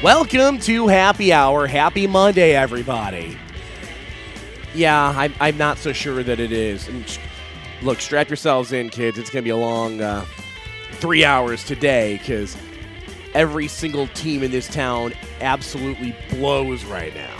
Welcome to Happy Hour. Happy Monday, everybody. Yeah, I'm not so sure that it is. And look, strap yourselves in, kids. It's going to be a long 3 hours today because every single team in this town absolutely blows right now.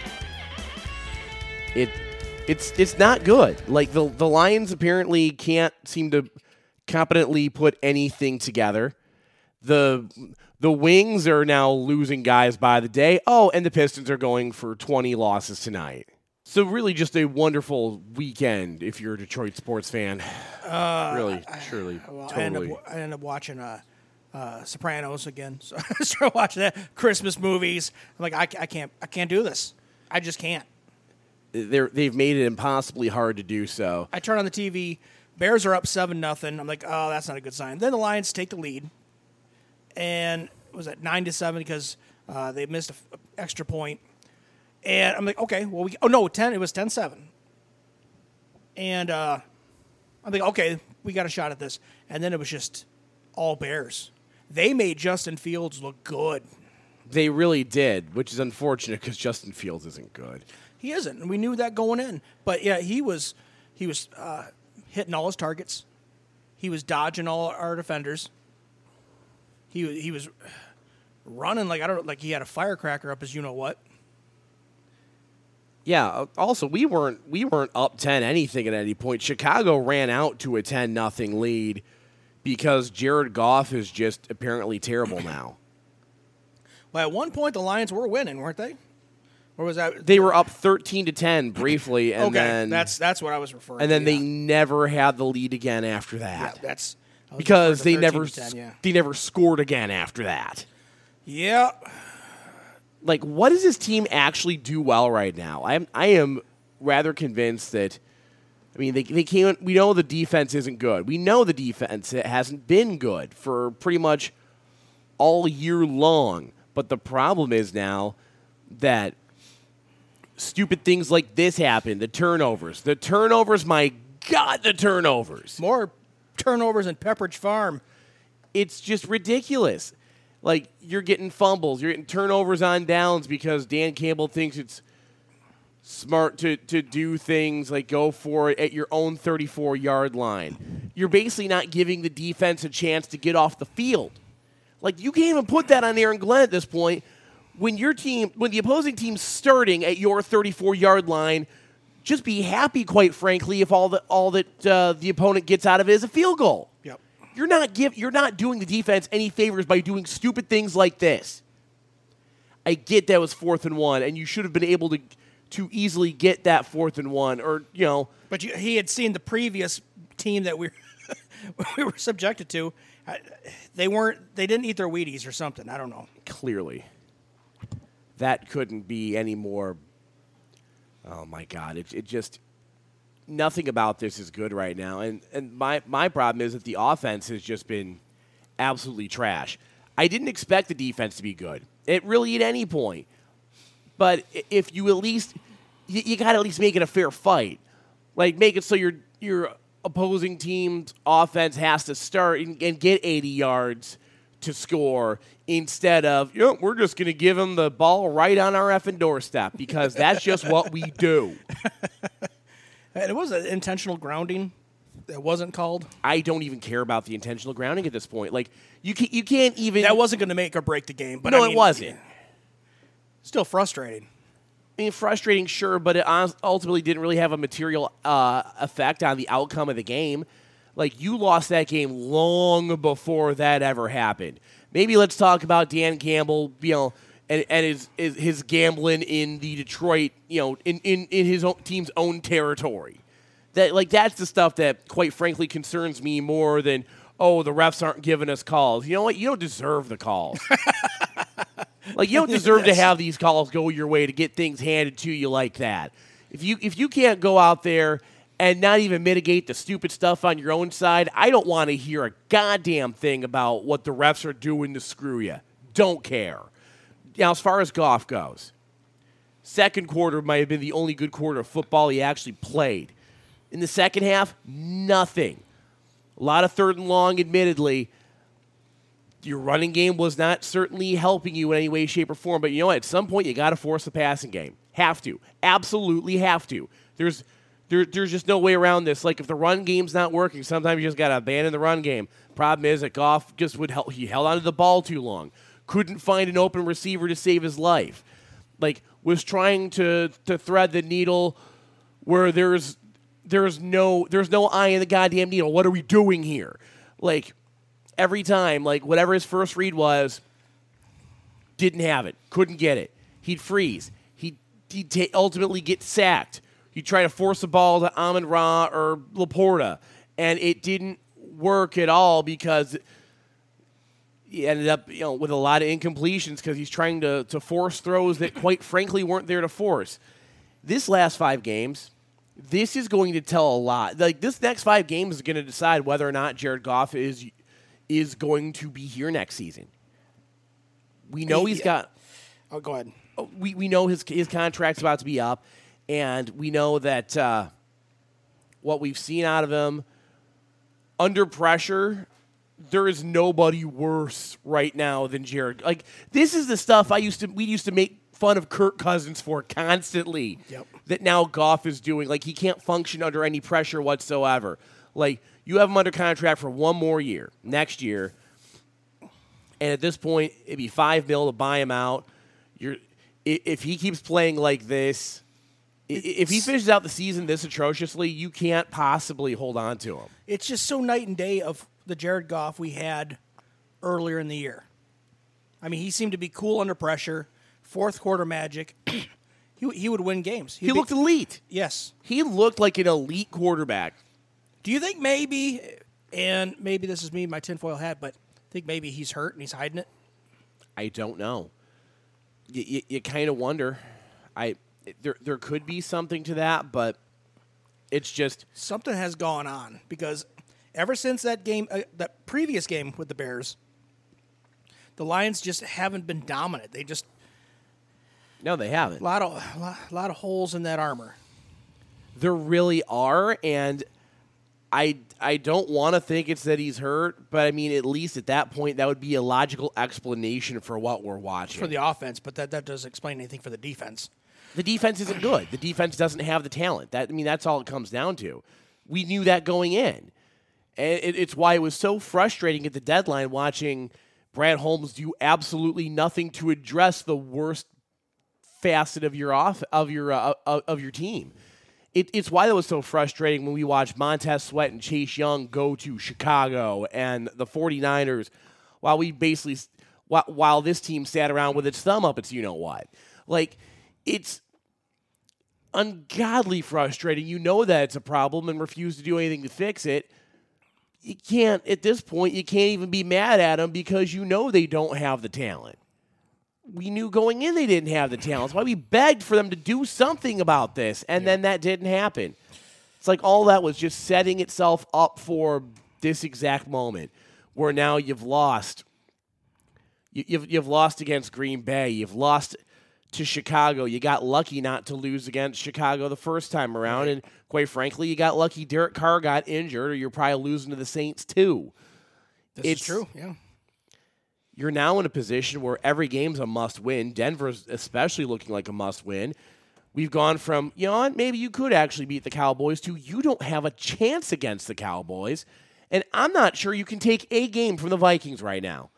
It's not good. Like, the Lions apparently can't seem to competently put anything together. The Wings are now losing guys by the day. Oh, and the Pistons are going for 20 losses tonight. So really just a wonderful weekend if you're a Detroit sports fan. Really, surely, totally. I ended up watching Sopranos again. So I started watching that. Christmas movies. I'm like, I can't do this. I just can't. They've made it impossibly hard to do so. I turn on the TV. Bears are up 7-0. I'm like, oh, that's not a good sign. Then the Lions take the lead. And was it 9-7 because they missed an extra point. And I'm like, okay, well, it was 10-7. And I'm like, okay, we got a shot at this. And then it was just all Bears. They made Justin Fields look good. They really did, which is unfortunate because Justin Fields isn't good. He isn't, and we knew that going in. But, yeah, he was hitting all his targets. He was dodging all our defenders. He was running like he had a firecracker up his you-know-what. Yeah, also, we weren't up 10 anything at any point. Chicago ran out to a 10-0 lead because Jared Goff is just apparently terrible now. Well, at one point, the Lions were winning, weren't they? Or was that? They were up 13-10 briefly, and then that's what I was referring to. And then they never had the lead again after that. Yeah, because they never 10, they never scored again after that. Yeah. Like, what does this team actually do well right now? I am rather convinced that, I mean, they can't. We know the defense isn't good. We know the defense hasn't been good for pretty much all year long. But the problem is now that stupid things like this happen. The turnovers, my God, the turnovers. More turnovers in Pepperidge Farm. It's just ridiculous. Like, you're getting fumbles, you're getting turnovers on downs because Dan Campbell thinks it's smart to do things like go for it at your own 34-yard line. You're basically not giving the defense a chance to get off the field. Like, you can't even put that on Aaron Glenn at this point. When the opposing team's starting at your 34-yard line, just be happy, quite frankly, if all that the opponent gets out of it is a field goal. Yep. You're not doing the defense any favors by doing stupid things like this. I get that was 4th and 1, and you should have been able to easily get that 4th and 1, or But he had seen the previous team that we were subjected to. They didn't eat their Wheaties or something. I don't know. Clearly, that couldn't be any more. Oh my God! It just nothing about this is good right now, and my problem is that the offense has just been absolutely trash. I didn't expect the defense to be good, at any point, but if you at least you got to at least make it a fair fight, like make it so your opposing team's offense has to start and get 80 yards to score instead of, we're just going to give them the ball right on our effing doorstep because that's just what we do. It was an intentional grounding that wasn't called. I don't even care about the intentional grounding at this point. Like, you can't even... That wasn't going to make or break the game. But no, it wasn't. Still frustrating. I mean, frustrating, sure, but it ultimately didn't really have a material effect on the outcome of the game. Like, you lost that game long before that ever happened. Maybe let's talk about Dan Campbell, and his gambling in the Detroit, in his own team's own territory. That's the stuff that, quite frankly, concerns me more than, the refs aren't giving us calls. You know what? You don't deserve the calls. Like, you don't deserve to have these calls go your way to get things handed to you like that. If you can't go out there and not even mitigate the stupid stuff on your own side, I don't want to hear a goddamn thing about what the refs are doing to screw you. Don't care. Now, as far as Goff goes, second quarter might have been the only good quarter of football he actually played. In the second half, nothing. A lot of third and long, admittedly. Your running game was not certainly helping you in any way, shape, or form. But you know what? At some point, you got to force the passing game. Have to. Absolutely have to. There's just no way around this. Like, if the run game's not working, sometimes you just got to abandon the run game. Problem is that Goff just he held onto the ball too long. Couldn't find an open receiver to save his life. Like, was trying to thread the needle where there's no eye in the goddamn needle. What are we doing here? Like, every time, like, whatever his first read was, didn't have it. Couldn't get it. He'd freeze. He'd ultimately get sacked. He'd try to force the ball to Amon-Ra or Laporta, and it didn't work at all because he ended up, with a lot of incompletions because he's trying to force throws that, quite frankly, weren't there to force. This last 5 games, this is going to tell a lot. Like, this next 5 games is going to decide whether or not Jared Goff is going to be here next season. We know he's got. Oh, go ahead. We know his contract's about to be up, and we know that what we've seen out of him under pressure, there is nobody worse right now than Jared. Like, this is the stuff we used to make fun of Kirk Cousins for constantly. Yep. That now Goff is doing. Like, he can't function under any pressure whatsoever. Like, you have him under contract for 1 more year, next year, and at this point, it'd be $5 million to buy him out. If he keeps playing like this, if he finishes out the season this atrociously, you can't possibly hold on to him. It's just so night and day of the Jared Goff we had earlier in the year. I mean, he seemed to be cool under pressure, fourth quarter magic. He would win games. He looked elite. Yes. He looked like an elite quarterback. Do you think maybe, and maybe this is me, my tinfoil hat, but I think maybe he's hurt and he's hiding it? I don't know. You kind of wonder. There could be something to that, but it's just something has gone on because ever since that game, that previous game with the Bears, the Lions just haven't been dominant. They just they haven't. A lot of holes in that armor. There really are, and I don't want to think it's that he's hurt, but I mean, at least at that point, that would be a logical explanation for what we're watching. For the offense, but that doesn't explain anything for the defense. The defense isn't good. The defense doesn't have the talent. That's all it comes down to. We knew that going in. And it's why it was so frustrating at the deadline watching Brad Holmes do absolutely nothing to address the worst facet of your team. It's why that was so frustrating when we watched Montez Sweat and Chase Young go to Chicago and the 49ers while this team sat around with its thumb up its you-know-what. Like, it's ungodly frustrating. You know that it's a problem and refuse to do anything to fix it. You can't, at this point, you can't even be mad at them because you know they don't have the talent. We knew going in they didn't have the talent. That's why we begged for them to do something about this, and then that didn't happen. It's like all that was just setting itself up for this exact moment where now you've lost. You've lost against Green Bay. You've lost to Chicago. You got lucky not to lose against Chicago the first time around, and quite frankly, you got lucky Derek Carr got injured, or you're probably losing to the Saints too. This is true, yeah. You're now in a position where every game's a must-win. Denver's especially looking like a must-win. We've gone from, maybe you could actually beat the Cowboys to you don't have a chance against the Cowboys, and I'm not sure you can take a game from the Vikings right now.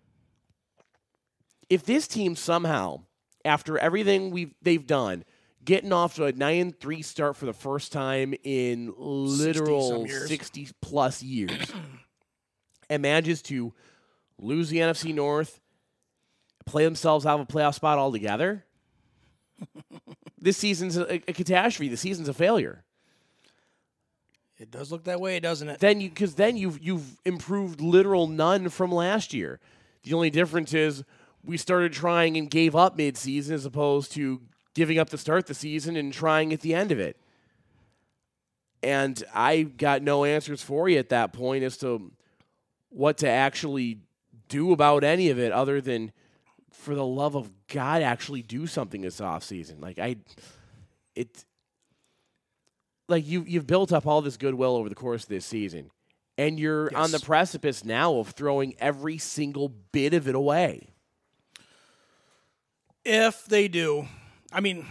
If this team somehow, after everything they've done, getting off to a 9-3 start for the first time in literal 60-plus years, and manages to lose the NFC North, play themselves out of a playoff spot altogether, this season's a catastrophe. The season's a failure. It does look that way, doesn't it? Then you've improved literal none from last year. The only difference is we started trying and gave up mid-season as opposed to giving up to start the season and trying at the end of it. And I got no answers for you at that point as to what to actually do about any of it other than, for the love of God, actually do something this offseason. You've built up all this goodwill over the course of this season, And you're on the precipice now of throwing every single bit of it away. If they do, I mean,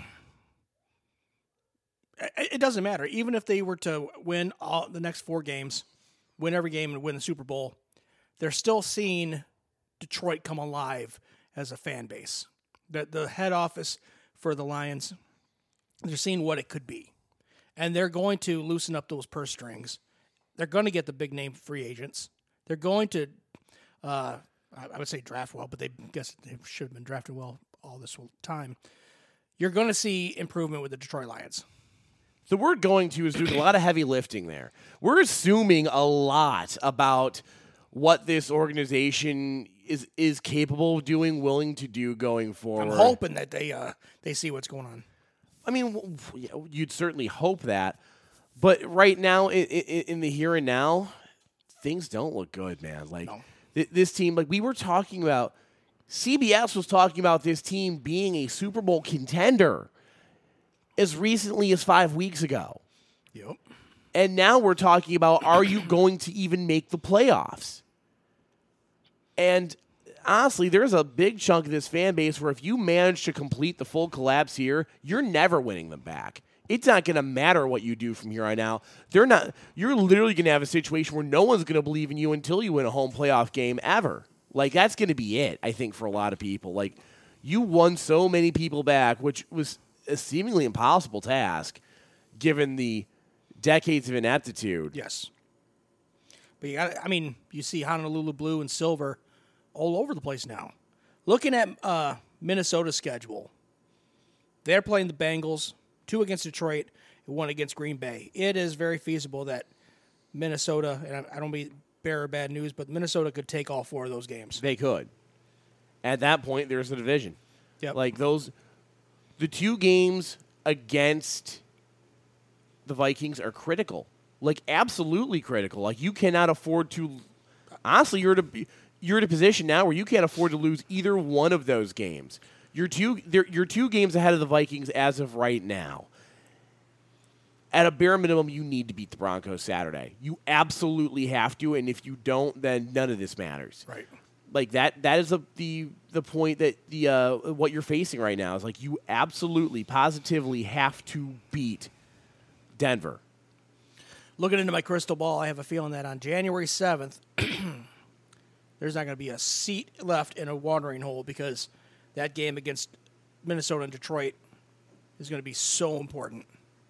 it doesn't matter. Even if they were to win all the next 4 games, win every game and win the Super Bowl, they're still seeing Detroit come alive as a fan base. The head office for the Lions, they're seeing what it could be. And they're going to loosen up those purse strings. They're going to get the big name free agents. They're going to, I would say draft well, but they should have been drafted well all this time. You're going to see improvement with the Detroit Lions. The word going to is doing a lot of heavy lifting there. We're assuming a lot about what this organization is capable of doing, willing to do going forward. I'm hoping that they see what's going on. I mean, you'd certainly hope that. But right now, in the here and now, things don't look good, man. Like, this team, like we were talking about, CBS was talking about this team being a Super Bowl contender as recently as 5 weeks ago. Yep. And now we're talking about, are you going to even make the playoffs? And honestly, there's a big chunk of this fan base where if you manage to complete the full collapse here, you're never winning them back. It's not going to matter what you do from here on out. You're literally going to have a situation where no one's going to believe in you until you win a home playoff game ever. Like, that's going to be it, I think, for a lot of people. Like, you won so many people back, which was a seemingly impossible task given the decades of ineptitude. Yes. But you see Honolulu Blue and Silver all over the place now. Looking at Minnesota's schedule, they're playing the Bengals, 2 against Detroit, and 1 against Green Bay. It is very feasible that Minnesota, and I don't be bearer of bad news, but Minnesota could take all 4 of those games. They could. At that point, there's a division. Yep. Like the 2 games against the Vikings are critical. Like, absolutely critical. Like, you cannot afford to. Honestly, you're at a position now where you can't afford to lose either one of those games. You're 2 games ahead of the Vikings as of right now. At a bare minimum, you need to beat the Broncos Saturday. You absolutely have to, and if you don't, then none of this matters. Right. Like that is the point that what you're facing right now is like you absolutely, positively have to beat Denver. Looking into my crystal ball, I have a feeling that on January 7th, there's not going to be a seat left in a watering hole because that game against Minnesota and Detroit is going to be so important.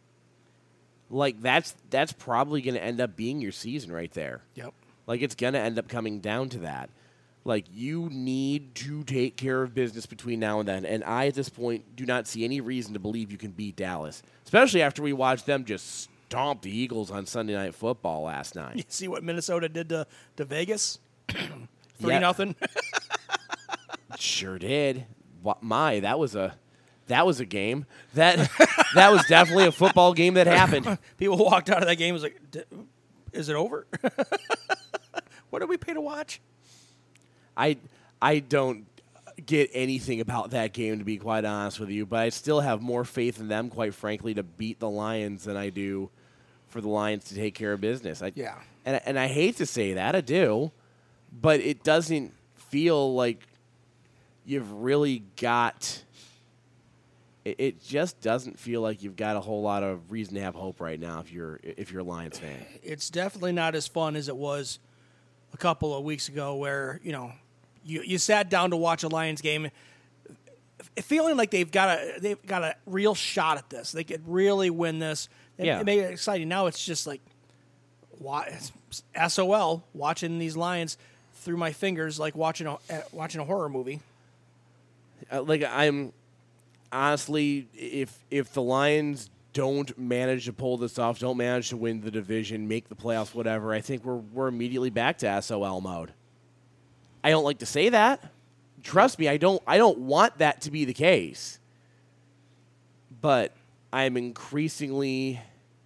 Like, that's probably going to end up being your season right there. Yep. Like, it's going to end up coming down to that. Like, you need to take care of business between now and then. And I, at this point, do not see any reason to believe you can beat Dallas, especially after we watched them just stomp the Eagles on Sunday Night Football last night. You see what Minnesota did to Vegas? 3-0. Sure did. That was a game. That was definitely a football game that happened. People walked out of that game and was like, is it over? What did we pay to watch? I don't get anything about that game, to be quite honest with you, but I still have more faith in them, quite frankly, to beat the Lions than I do for the Lions to take care of business. Yeah. And I hate to say that, I do, but it doesn't feel like you've really got – it just doesn't feel like you've got a whole lot of reason to have hope right now if you're a Lions fan. It's definitely not as fun as it was a couple of weeks ago where, you sat down to watch a Lions game feeling like they've got a real shot at this. They could really win this. It made it exciting. Now it's just like SOL, watching these Lions through my fingers like watching a horror movie. I'm honestly, if the Lions don't manage to pull this off, don't manage to win the division, make the playoffs, whatever, I think we're immediately back to SOL mode. I don't like to say that. Trust me, I don't want that to be the case. But I'm increasingly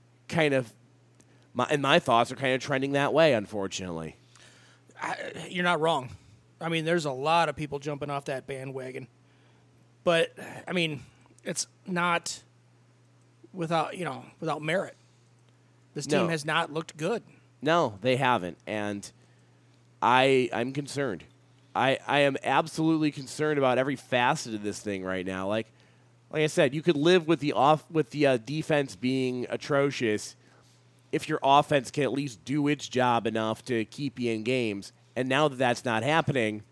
my thoughts are kind of trending that way, unfortunately. You're not wrong. I mean, there's a lot of people jumping off that bandwagon. But, I mean, it's not without merit. This team has not looked good. No, they haven't, and I'm concerned. I am absolutely concerned about every facet of this thing right now. Like I said, you could live with the defense being atrocious if your offense can at least do its job enough to keep you in games. And now that that's not happening,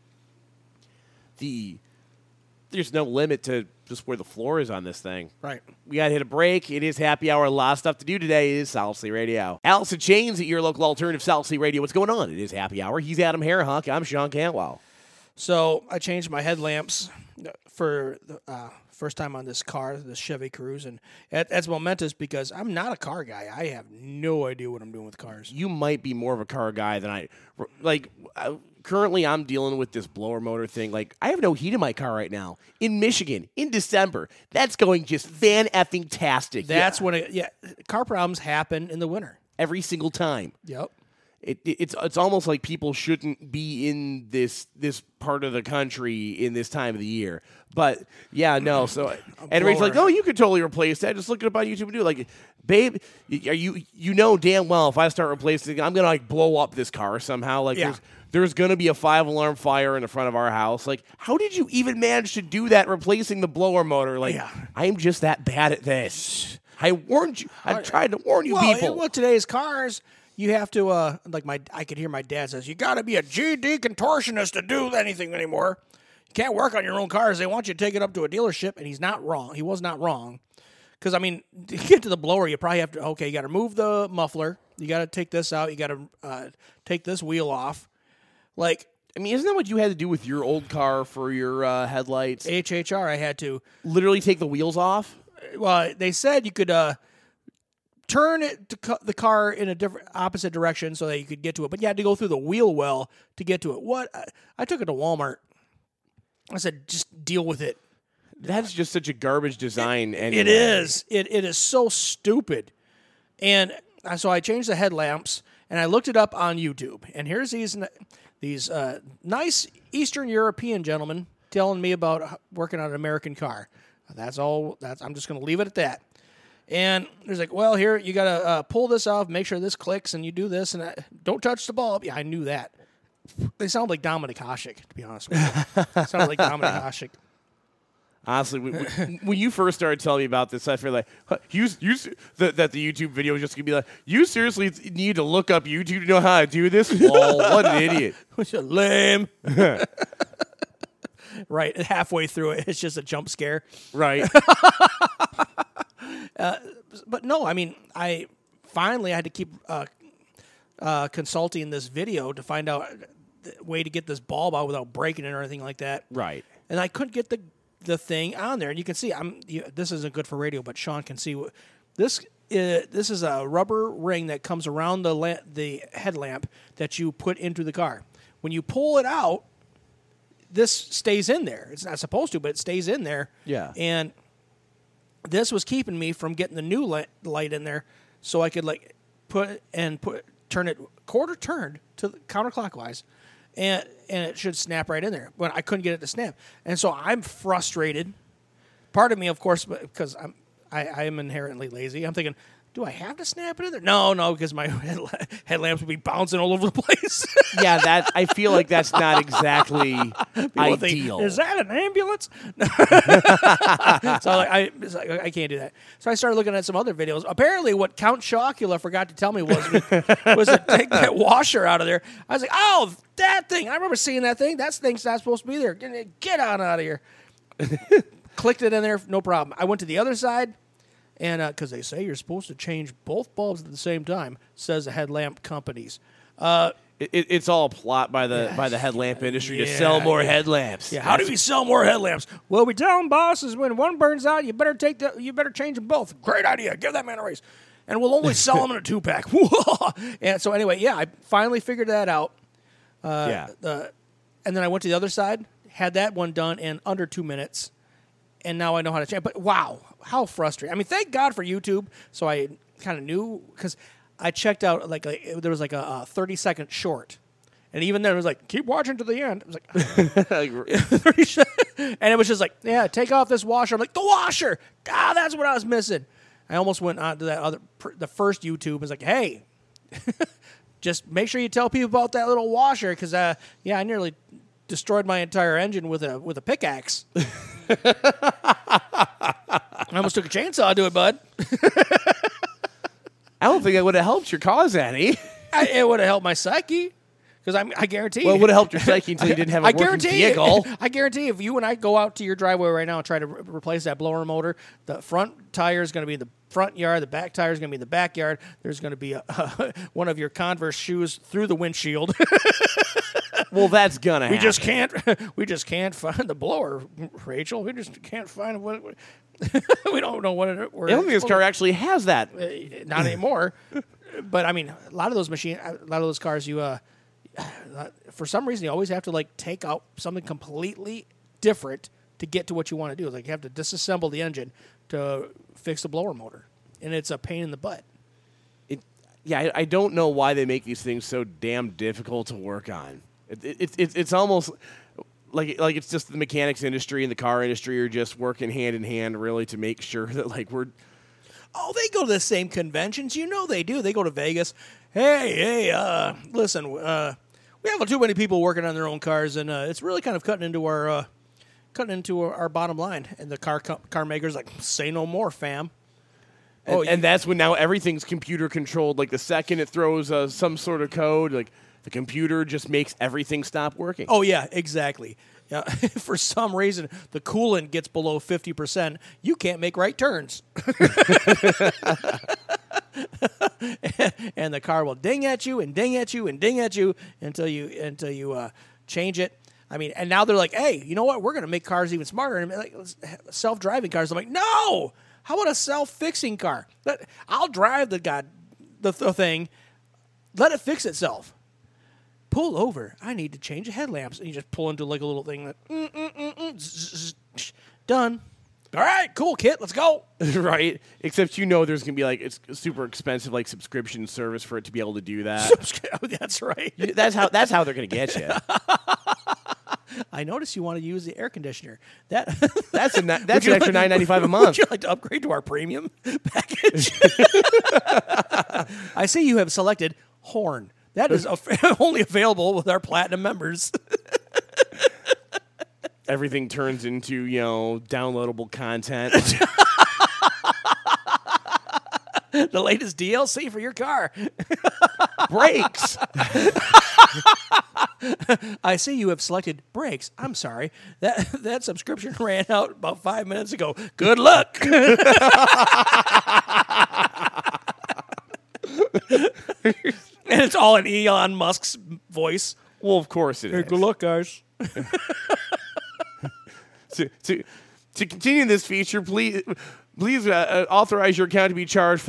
there's no limit to just where the floor is on this thing. Right. We got to hit a break. It is happy hour. A lot of stuff to do today. It is South Sleep Radio. Allison Chains at your local alternative South Sleep Radio. What's going on? It is happy hour. He's Adam Harahawk. I'm Sean Cantwell. So I changed my headlamps for the first time on this car, this Chevy Cruze, and that's momentous because I'm not a car guy. I have no idea what I'm doing with cars. You might be more of a car guy than I. Currently, I'm dealing with this blower motor thing. Like, I have no heat in my car right now. In Michigan, in December, that's going just fan-effing-tastic. That's when car problems happen in the winter. Every single time. Yep. It's almost like people shouldn't be in this part of the country in this time of the year. But yeah, no. So everybody's like, "Oh, you could totally replace that. Just look it up on YouTube and do it." Like, babe, you know damn well if I start replacing it, I'm gonna like blow up this car somehow. Like, there's gonna be a 5-alarm fire in the front of our house. Like, how did you even manage to do that? Replacing the blower motor? Like, I'm just that bad at this. I warned you. I tried to warn you, people. Well, today's cars. You have to, I could hear my dad says, you got to be a GD contortionist to do anything anymore. You can't work on your own cars. They want you to take it up to a dealership, and he's not wrong. He was not wrong. Because, I mean, to get to the blower, you probably have to, you got to remove the muffler. You got to take this out. You got to take this wheel off. Like, I mean, isn't that what you had to do with your old car for your headlights? HHR, I had to. Literally take the wheels off? Well, they said you could turn it to the car in a different opposite direction so that you could get to it, but you had to go through the wheel well to get to it. What? I took it to Walmart. I said, just deal with it. That's just such a garbage design. Anyway. It is. It is so stupid. And so I changed the headlamps, and I looked it up on YouTube. And here's these nice Eastern European gentlemen telling me about working on an American car. That's all. I'm just going to leave it at that. And there's like, well, here, you got to pull this off, make sure this clicks, and you do this, and don't touch the bulb. Yeah, I knew that. They sound like Dominic Hasek, to be honest with you. Sound like Dominic Hasek. Honestly, when you first started telling me about this, I feel like that the YouTube video was just going to be like, you seriously need to look up YouTube to know how to do this? Lol, what an idiot. Which is lame. Right, halfway through it, it's just a jump scare. Right. But no, I mean, I finally had to keep consulting this video to find out the way to get this bulb out without breaking it or anything like that. Right. And I couldn't get the thing on there. And you can see, this isn't good for radio, but Sean can see this. This is a rubber ring that comes around the headlamp that you put into the car. When you pull it out, this stays in there. It's not supposed to, but it stays in there. Yeah. And this was keeping me from getting the new light in there, so I could turn it quarter turned to the counterclockwise, and it should snap right in there. But I couldn't get it to snap, and so I'm frustrated. Part of me, of course, because I am inherently lazy. I'm thinking, do I have to snap it in there? No, because my headlamps would be bouncing all over the place. Yeah, I feel like that's not exactly ideal. Think, is that an ambulance? So I can't do that. So I started looking at some other videos. Apparently, what Count Chocula forgot to tell me was to take that washer out of there. I was like, oh, that thing. I remember seeing that thing. That thing's not supposed to be there. Get on out of here. Clicked it in there, no problem. I went to the other side. And because they say you're supposed to change both bulbs at the same time, says the headlamp companies. It's all a plot by the headlamp industry to sell more headlamps. Yeah, how do we sell more headlamps? Well, we tell them bosses when one burns out, you better change them both. Great idea. Give that man a raise, and we'll only sell them in a 2-pack. And so anyway, I finally figured that out. And then I went to the other side, had that one done in under 2 minutes. And now I know how to change. But wow, how frustrating. I mean, thank God for YouTube. So I kind of knew, because I checked out, there was like a 30-second short. And even then, it was like, keep watching to the end. It was like, and it was just like, yeah, take off this washer. I'm like, the washer! That's what I was missing. I almost went on to the first YouTube. It was like, hey, just make sure you tell people about that little washer because, I nearly destroyed my entire engine with a pickaxe. I almost took a chainsaw to it, bud. I don't think it would have helped your cause any. It would have helped my psyche. Because I guarantee. Well, it would have helped your psyche until you didn't have a working vehicle. I guarantee if you and I go out to your driveway right now and try to replace that blower motor, the front tire is going to be in the front yard, the back tire is going to be in the backyard. There's going to be one of your Converse shoes through the windshield. Well, that's gonna happen. We just can't find the blower, Rachel. We just can't find what. We don't know what it. I don't think this car actually has that. Not anymore. But I mean, a lot of those cars, you. For some reason, you always have to like take out something completely different to get to what you want to do. Like you have to disassemble the engine to fix the blower motor, and it's a pain in the butt. I don't know why they make these things so damn difficult to work on. It's almost like it's just the mechanics industry and the car industry are just working hand in hand, really, to make sure that like we're. Oh, they go to the same conventions. You know they do. They go to Vegas. Hey, listen, we have too many people working on their own cars, and it's really kind of cutting into our bottom line. And the car makers like, say no more, fam. And that's when now everything's computer controlled. Like the second it throws some sort of code, like the computer just makes everything stop working. Oh yeah, exactly. Yeah, for some reason, the coolant gets below 50%. You can't make right turns. And the car will ding at you and ding at you and ding at you until you change it. I mean, and now they're like, hey, you know what? We're going to make cars even smarter. And like self-driving cars. I'm like, no. How about a self-fixing car? I'll drive the thing. Let it fix itself. Pull over. I need to change the headlamps. And you just pull into like a little thing that done. All right, cool, kid. Let's go. Right. Except there's gonna be like it's super expensive like subscription service for it to be able to do that. That's right. That's how they're gonna get you. I noticed you want to use the air conditioner. That's an extra $9.95 a month. Would you like to upgrade to our premium package? I see you have selected horn. That is only available with our platinum members. Everything turns into, downloadable content. The latest DLC for your car. Brakes. I see you have selected brakes. I'm sorry. That subscription ran out about 5 minutes ago. Good luck. And it's all in Elon Musk's voice. Well, of course it is. Good luck, guys. To continue this feature, please authorize your account to be charged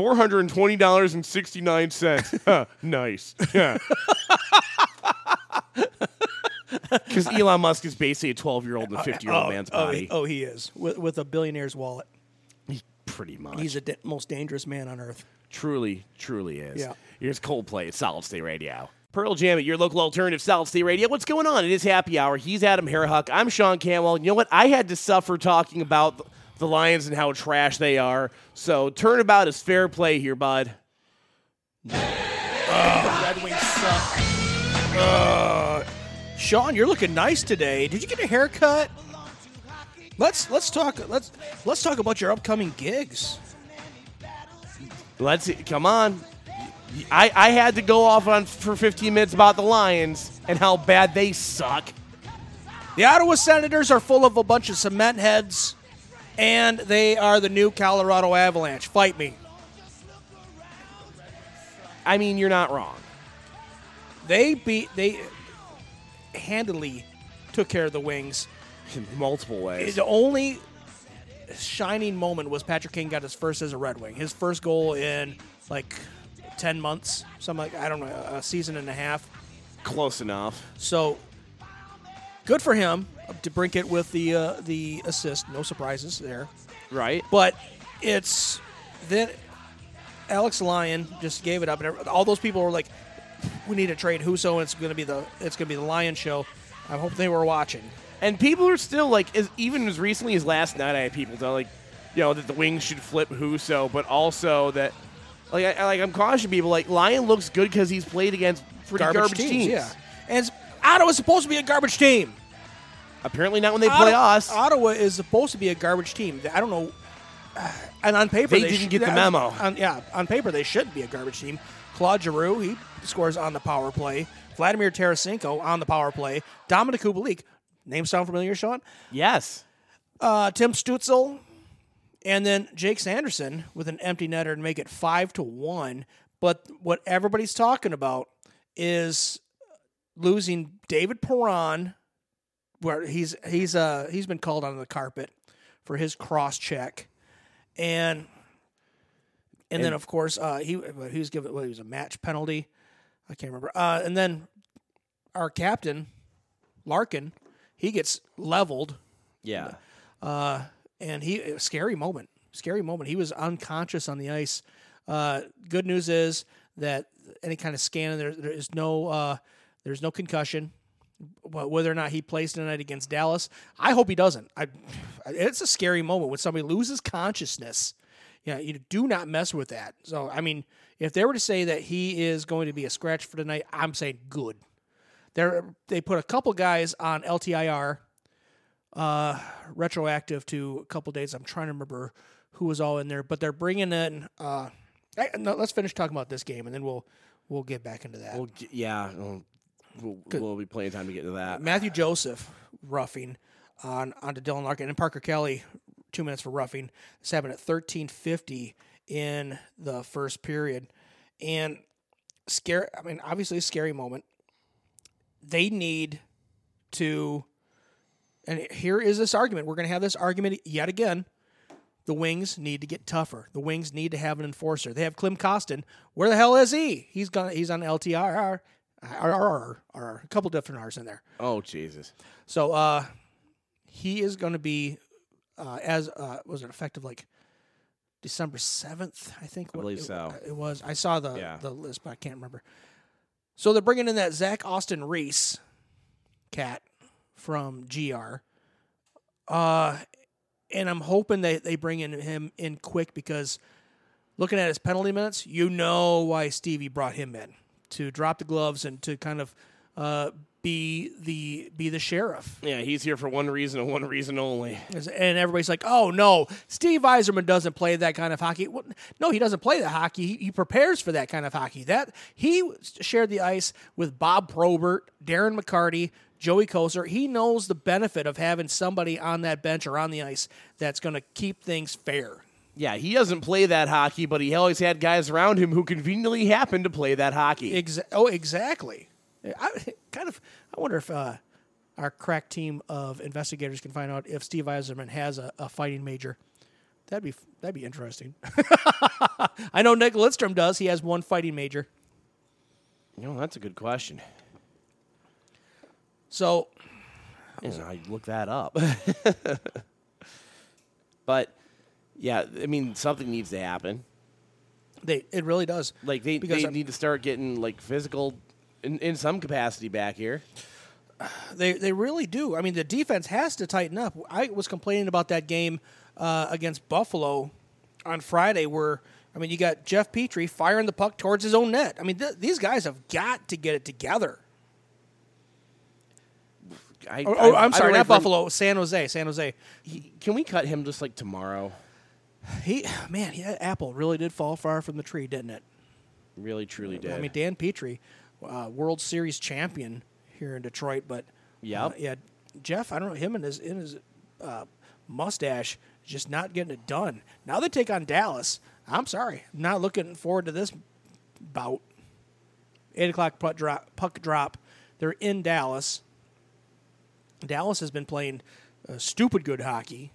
$420.69. Nice. Yeah. Because Elon Musk is basically a 12-year-old in a 50-year-old man's body. Oh, he is. With a billionaire's wallet. Pretty much. He's the most dangerous man on earth. Truly, truly is. Yeah. Here's Coldplay at Solid State Radio. Pearl Jam at your local alternative Solid State Radio. What's going on? It is Happy Hour. He's Adam Hairhuck. I'm Sean Camwell. You know what? I had to suffer talking about the Lions and how trash they are. So turnabout is fair play here, bud. Red Wings suck. Sean, you're looking nice today. Did you get a haircut? Let's talk about your upcoming gigs. Come on. I had to go off for 15 minutes about the Lions and how bad they suck. The Ottawa Senators are full of a bunch of cement heads, and they are the new Colorado Avalanche. Fight me. I mean, you're not wrong. They handily took care of the Wings. In multiple ways. The only shining moment was Patrick Kane got his first as a Red Wing. His first goal in, 10 months. Something like, I don't know, a season and a half. Close enough. So, good for him to brink it with the assist. No surprises there. Right. But it's then Alex Lyon just gave it up, and all those people were like, "We need to trade Husso, and it's going to be the Lion show." I hope they were watching. And people are still even as recently as last night, I had people tell that the Wings should flip Husso, but also that I'm cautioning people. Like Lyon looks good because he's played against pretty garbage teams. Yeah, and Ottawa's supposed to be a garbage team. Apparently not when they play us. Ottawa is supposed to be a garbage team. I don't know. And on paper, they didn't get the memo. On paper, they shouldn't be a garbage team. Claude Giroux, he scores on the power play. Vladimir Tarasenko on the power play. Dominic Kubalik, name sound familiar, Sean? Yes. Tim Stützle, and then Jake Sanderson with an empty netter to make it 5-1. But what everybody's talking about is losing David Perron, where he's been called on the carpet for his cross check, and then of course he was given he was a match penalty. I can't remember. And then our captain Larkin, he gets leveled. Yeah. And scary moment. He was unconscious on the ice. Good news is that any kind of scan, there's no concussion. Whether or not he plays tonight against Dallas, I hope he doesn't. It's a scary moment when somebody loses consciousness. Yeah, you do not mess with that. So, I mean, if they were to say that he is going to be a scratch for tonight, I'm saying good. They put a couple guys on LTIR, retroactive to a couple days. I'm trying to remember who was all in there, but they're bringing in. No, let's finish talking about this game, and then we'll get back into that. We'll be plenty of time to get to that. Matthew Joseph roughing onto Dylan Larkin and Parker Kelly. 2 minutes for roughing. This happened at 13:50 in the first period, and scary. I mean, obviously a scary moment. They need to, and here is this argument. We're going to have this argument yet again. The Wings need to get tougher. The Wings need to have an enforcer. They have Klim Kostin. Where the hell is he? He's on LTIR. A couple different R's in there. Oh, Jesus. So he is going to be, was it effective like December 7th, I think? I believe so. It was. I saw the list, but I can't remember. So they're bringing in that Zach Austin Reese cat from GR. And I'm hoping they bring him in quick because looking at his penalty minutes, you know why Stevie brought him in, to drop the gloves and to kind of be the sheriff. Yeah, he's here for one reason and one reason only. And everybody's like, oh, no, Steve Yzerman doesn't play that kind of hockey. Well, no, he doesn't play that hockey. He prepares for that kind of hockey. He shared the ice with Bob Probert, Darren McCarty, Joey Koser. He knows the benefit of having somebody on that bench or on the ice that's going to keep things fair. Yeah, he doesn't play that hockey, but he always had guys around him who conveniently happened to play that hockey. Exactly. I wonder if our crack team of investigators can find out if Steve Yzerman has a fighting major. That'd be interesting. I know Nick Lidstrom does. He has one fighting major. That's a good question. So, I look that up. But yeah, I mean, something needs to happen. It really does. Like they need to start getting like physical in some capacity back here. They really do. I mean, the defense has to tighten up. I was complaining about that game against Buffalo on Friday where, I mean, you got Jeff Petrie firing the puck towards his own net. I mean, these guys have got to get it together. I'm sorry, not Buffalo, San Jose. Can we cut him just like tomorrow? Apple really did fall far from the tree, didn't it? Really, truly did. I mean, Dan Petrie, World Series champion here in Detroit, but Jeff, I don't know, him and his mustache just not getting it done. Now they take on Dallas. I'm sorry, I'm not looking forward to this bout. 8:00 puck drop. They're in Dallas. Dallas has been playing stupid good hockey.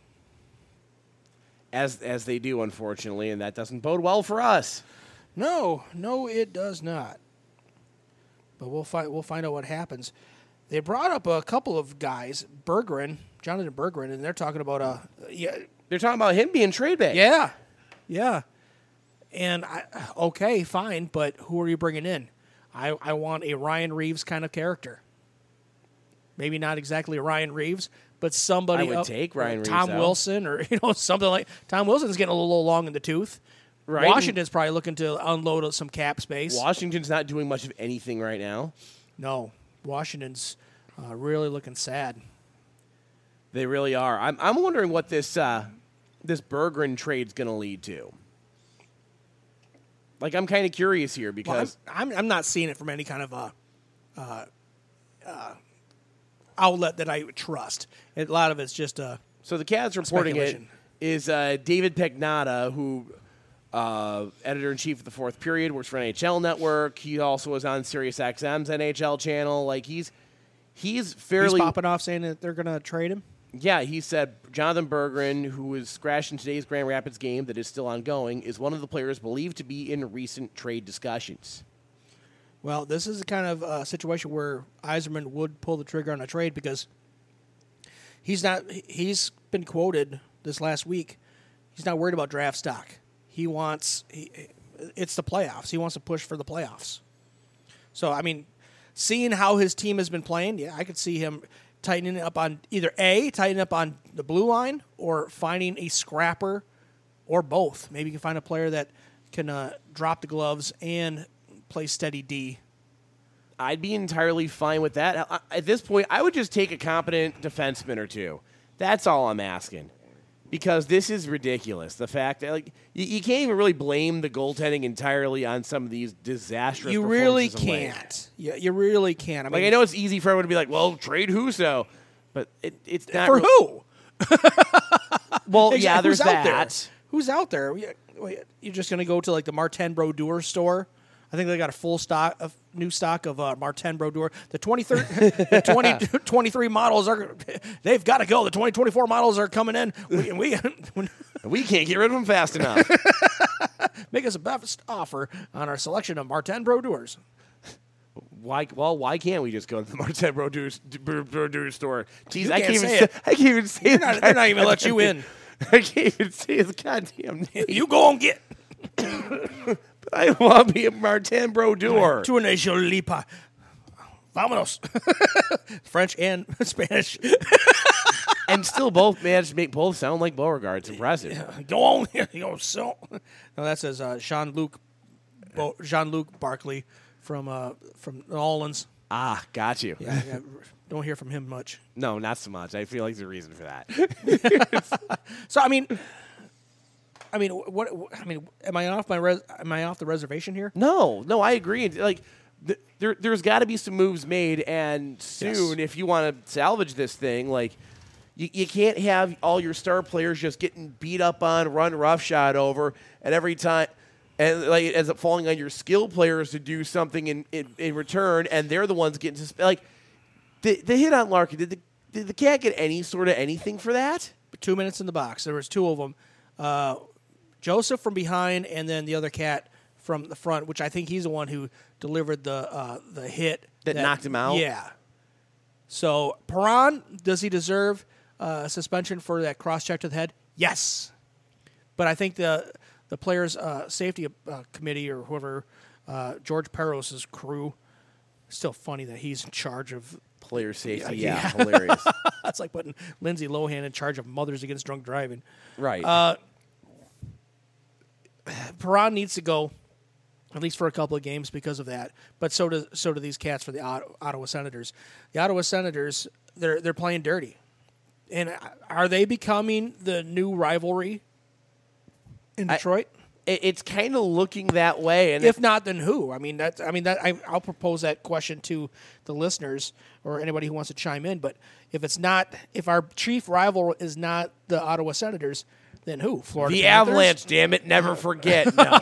As they do, unfortunately, and that doesn't bode well for us. No, it does not. But we'll find out what happens. They brought up a couple of guys, Jonathan Berggren, and they're talking about they're talking about him being trade bait. Yeah. And okay, fine, but who are you bringing in? I want a Ryan Reeves kind of character. Maybe not exactly Ryan Reeves, but somebody. I would take Ryan Reeves. Tom Wilson, or something like. Tom Wilson's getting a little long in the tooth. Right. Washington's probably looking to unload some cap space. Washington's not doing much of anything right now. No, Washington's really looking sad. They really are. I'm wondering what this Berggren trade's going to lead to. Like, I'm kind of curious here because I'm not seeing it from any kind of outlet that I would trust. A lot of it's just so the Cavs reporting it speculation. is David Pagnotta, who editor-in-chief of the Fourth Period, works for NHL Network. He also was on SiriusXM's NHL channel. Like he's fairly popping off saying that they're going to trade him. Yeah, he said Jonathan Berggren, who was scratched in today's Grand Rapids game that is still ongoing, is one of the players believed to be in recent trade discussions. Well, this is a kind of situation where Yzerman would pull the trigger on a trade because he's been quoted this last week. He's not worried about draft stock. It's the playoffs. He wants to push for the playoffs. So, I mean, seeing how his team has been playing, yeah, I could see him tightening up on tightening up on the blue line or finding a scrapper or both. Maybe you can find a player that can drop the gloves and play steady D. I'd be entirely fine with that. At this point, I would just take a competent defenseman or two. That's all I'm asking. Because this is ridiculous. The fact that you can't even really blame the goaltending entirely on some of these disastrous You performances really of late. can't. I really can't. I mean, I know it's easy for everyone to be like, well, trade Husso. But it's not. for who? Well, yeah, there's Who's out there? that. Who's out there? You're just going to go to like the Martin Brodeur store? I think they got a new stock of Martin Brodeur. The 2023 models they've got to go. The 2024 models are coming in. We can't get rid of them fast enough. Make us a best offer on our selection of Martin Brodeurs. Why can't we just go to the Martin Brodeur store? Jeez, You I can't can't say even it. I can't even say They're not even gonna let you in. I can't even say his goddamn name. You go and get I want to be a Martin Brodeur. Tu ne jolie pas. Vámonos. French and Spanish. And still both managed to make both sound like Beauregard. It's impressive. Go on here. No, that says Jean-Luc Barkley from New Orleans. Ah, got you. Yeah, don't hear from him much. No, not so much. I feel like there's a reason for that. So I mean, what? I mean, am I off the reservation here? No, I agree. Like, there's got to be some moves made, and soon, if you want to salvage this thing, like, you can't have all your star players just getting beat up on, run roughshod over, and every time, and like, it ends up falling on your skill players to do something in return, and they're the ones getting suspended. Like, the hit on Larkin, did the Cat get any sort of anything for that? 2 minutes in the box. There was two of them. Joseph from behind, and then the other Cat from the front, which I think he's the one who delivered the hit that knocked him out. Yeah. So Perron, does he deserve suspension for that cross check to the head? Yes. But I think the players' safety committee or whoever, George Peros' crew, still funny that he's in charge of player safety. Yeah. Hilarious. That's like putting Lindsay Lohan in charge of Mothers Against Drunk Driving. Right. Perron needs to go, at least for a couple of games because of that. But so do these Cats for the Ottawa Senators. The Ottawa Senators, they're playing dirty, and are they becoming the new rivalry in Detroit? It's kind of looking that way, and if not, then who? I'll propose that question to the listeners or anybody who wants to chime in. But if our chief rival is not the Ottawa Senators, then who? Florida the Panthers? Avalanche, damn it! Never forget. No.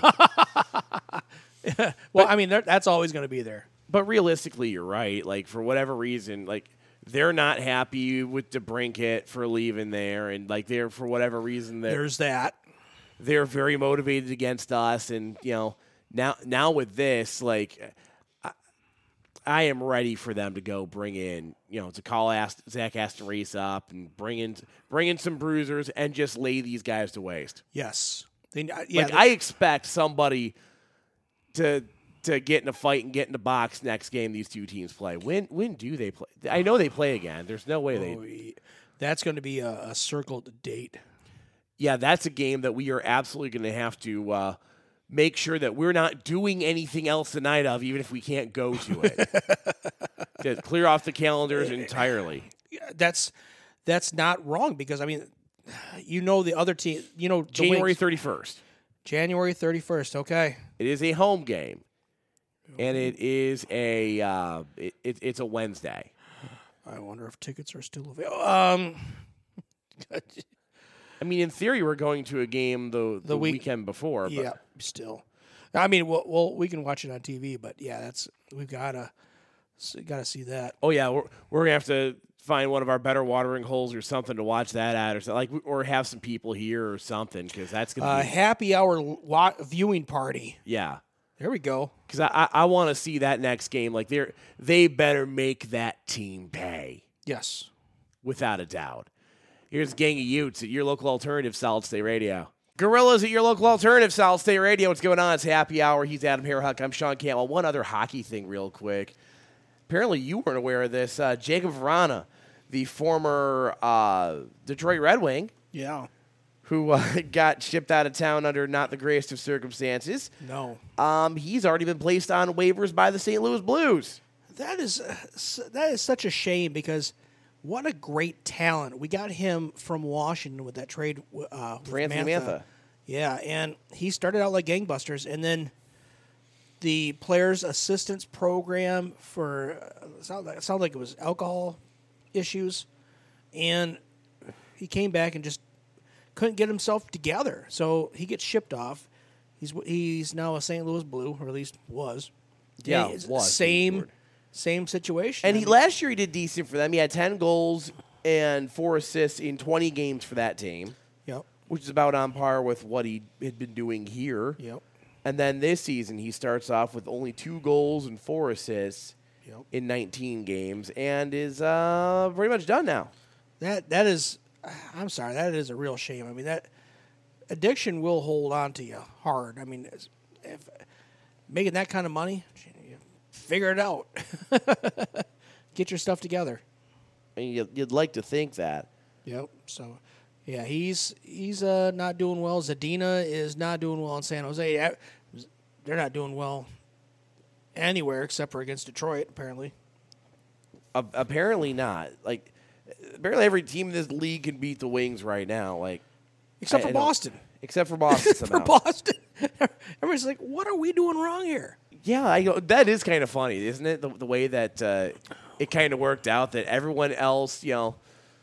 Well, I mean, that's always going to be there. But realistically, you're right. Like, for whatever reason, like, they're not happy with DeBrincat for leaving there, and like, they're for whatever reason there's that. They're very motivated against us, and now with this, like, I am ready for them to go bring in, to call Zach Aston Reese up and bring in some bruisers and just lay these guys to waste. Yes. I expect somebody to get in a fight and get in the box next game these two teams play. When do they play? I know they play again. There's no way that's going to be a circled date. Yeah, that's a game that we are absolutely going to have to make sure that we're not doing anything else the night of, even if we can't go to it. Just clear off the calendars entirely. That's not wrong because, I mean, the other team, January 31st. January 31st, okay. It is a home game, and it is it's a Wednesday. I wonder if tickets are still available. I mean, in theory, we're going to a game the weekend before. But. Yeah, still. I mean, we can watch it on TV, but yeah, we've gotta see that. Oh yeah, we're gonna have to find one of our better watering holes or something to watch that at, or something, or have some people here or something, because that's gonna be happy hour viewing party. Yeah, there we go. Because I want to see that next game. Like they better make that team pay. Yes, without a doubt. Here's Gang of Utes at your local alternative, Solid State Radio. Gorillas at your local alternative, Solid State Radio. What's going on? It's happy hour. He's Adam Hairhuck. I'm Sean Cantwell. One other hockey thing real quick. Apparently you weren't aware of this. Jacob Vrana, the former Detroit Red Wing. Yeah. Who got shipped out of town under not the greatest of circumstances. No. He's already been placed on waivers by the St. Louis Blues. That is such a shame because what a great talent. We got him from Washington with that trade with Mantha. Yeah, and he started out like gangbusters, and then the players' assistance program for sounded like it was alcohol issues, and he came back and just couldn't get himself together. So he gets shipped off. He's now a St. Louis Blue, or at least was. Yeah, was. Same situation. And last year he did decent for them. He had 10 goals and 4 assists in 20 games for that team. Yep. Which is about on par with what he had been doing here. Yep. And then this season he starts off with only 2 goals and 4 assists in 19 games and is pretty much done now. That is, I'm sorry, that is a real shame. I mean, that addiction will hold on to you hard. I mean, if making that kind of money, figure it out. Get your stuff together. I mean, you'd like to think that. Yep. So, yeah, he's not doing well. Zadina is not doing well in San Jose. They're not doing well anywhere except for against Detroit, apparently. Apparently not. Like, barely every team in this league can beat the Wings right now. Like, except for Boston. Except for Boston somehow. For Boston. Everybody's like, what are we doing wrong here? Yeah, that is kind of funny, isn't it? The way that it kind of worked out, that everyone else, a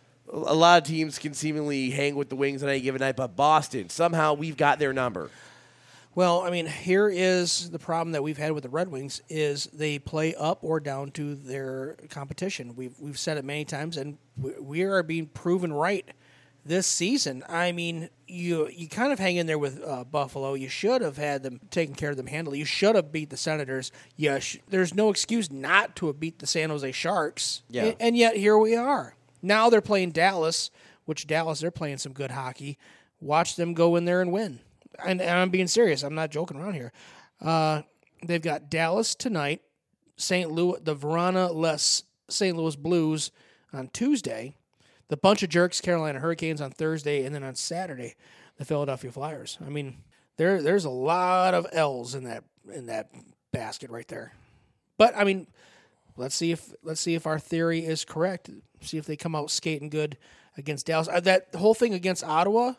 lot of teams can seemingly hang with the Wings on any given night, but Boston, somehow we've got their number. Well, I mean, here is the problem that we've had with the Red Wings is they play up or down to their competition. We've said it many times, and we are being proven right this season. I mean, you kind of hang in there with Buffalo. You should have had them taken care of them handily. You should have beat the Senators. There's no excuse not to have beat the San Jose Sharks. Yeah. And yet here we are. Now they're playing Dallas, they're playing some good hockey. Watch them go in there and win. And I'm being serious. I'm not joking around here. They've got Dallas tonight, St. Louis, the Vrana St. Louis Blues on Tuesday, the Bunch of Jerks Carolina Hurricanes on Thursday, and then on Saturday, the Philadelphia Flyers. I mean, there's a lot of L's in that basket right there. But I mean, let's see if our theory is correct. See if they come out skating good against Dallas. That whole thing against Ottawa,